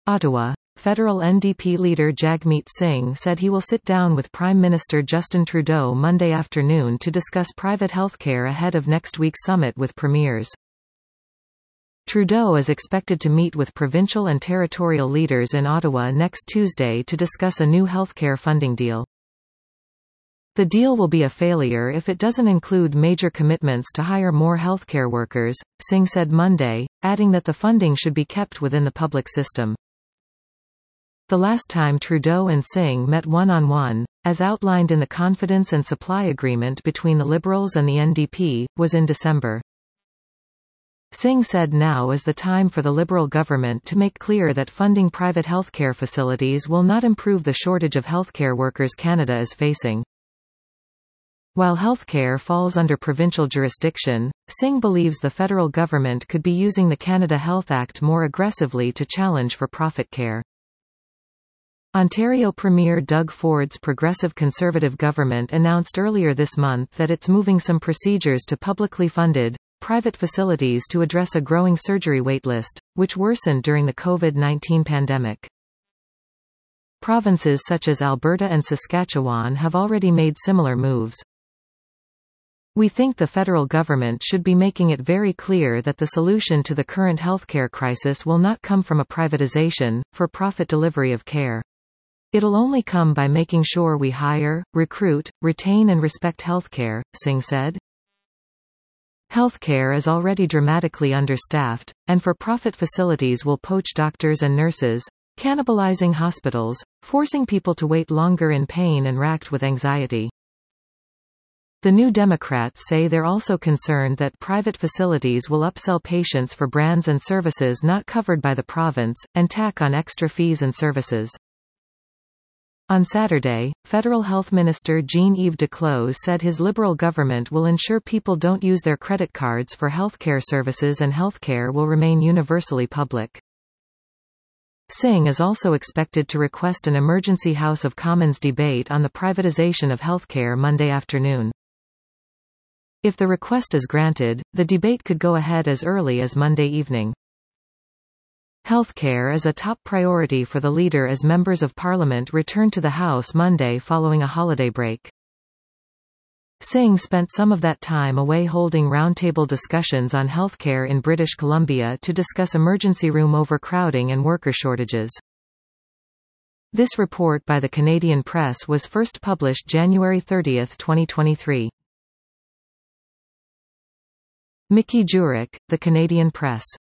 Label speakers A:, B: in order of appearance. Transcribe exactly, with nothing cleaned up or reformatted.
A: Ottawa. Federal N D P leader Jagmeet Singh said he will sit down with Prime Minister Justin Trudeau Monday afternoon to discuss private healthcare ahead of next week's summit with premiers. Trudeau is expected to meet with provincial and territorial leaders in Ottawa next Tuesday to discuss a new healthcare funding deal. The deal will be a failure if it doesn't include major commitments to hire more healthcare workers, Singh said Monday, adding that the funding should be kept within the public system. The last time Trudeau and Singh met one-on-one, as outlined in the Confidence and Supply Agreement between the Liberals and the N D P, was in December. Singh said now is the time for the Liberal government to make clear that funding private healthcare facilities will not improve the shortage of healthcare workers Canada is facing. While healthcare falls under provincial jurisdiction, Singh believes the federal government could be using the Canada Health Act more aggressively to challenge for-profit care. Ontario Premier Doug Ford's Progressive Conservative government announced earlier this month that it's moving some procedures to publicly funded, private facilities to address a growing surgery waitlist, which worsened during the COVID nineteen pandemic. Provinces such as Alberta and Saskatchewan have already made similar moves. We think the federal government should be making it very clear that the solution to the current healthcare crisis will not come from a privatization, for-profit delivery of care. It'll only come by making sure we hire, recruit, retain and respect healthcare, Singh said. Healthcare is already dramatically understaffed, and for-profit facilities will poach doctors and nurses, cannibalizing hospitals, forcing people to wait longer in pain and racked with anxiety. The New Democrats say they're also concerned that private facilities will upsell patients for brands and services not covered by the province, and tack on extra fees and services. On Saturday, Federal Health Minister Jean-Yves Duclos said his Liberal government will ensure people don't use their credit cards for healthcare services and healthcare will remain universally public. Singh is also expected to request an emergency House of Commons debate on the privatization of healthcare Monday afternoon. If the request is granted, the debate could go ahead as early as Monday evening. Healthcare is a top priority for the leader as members of parliament return to the House Monday following a holiday break. Singh spent some of that time away holding roundtable discussions on healthcare in British Columbia to discuss emergency room overcrowding and worker shortages. This report by the Canadian Press was first published January thirtieth, twenty twenty-three. Mickey Jurek, The Canadian Press.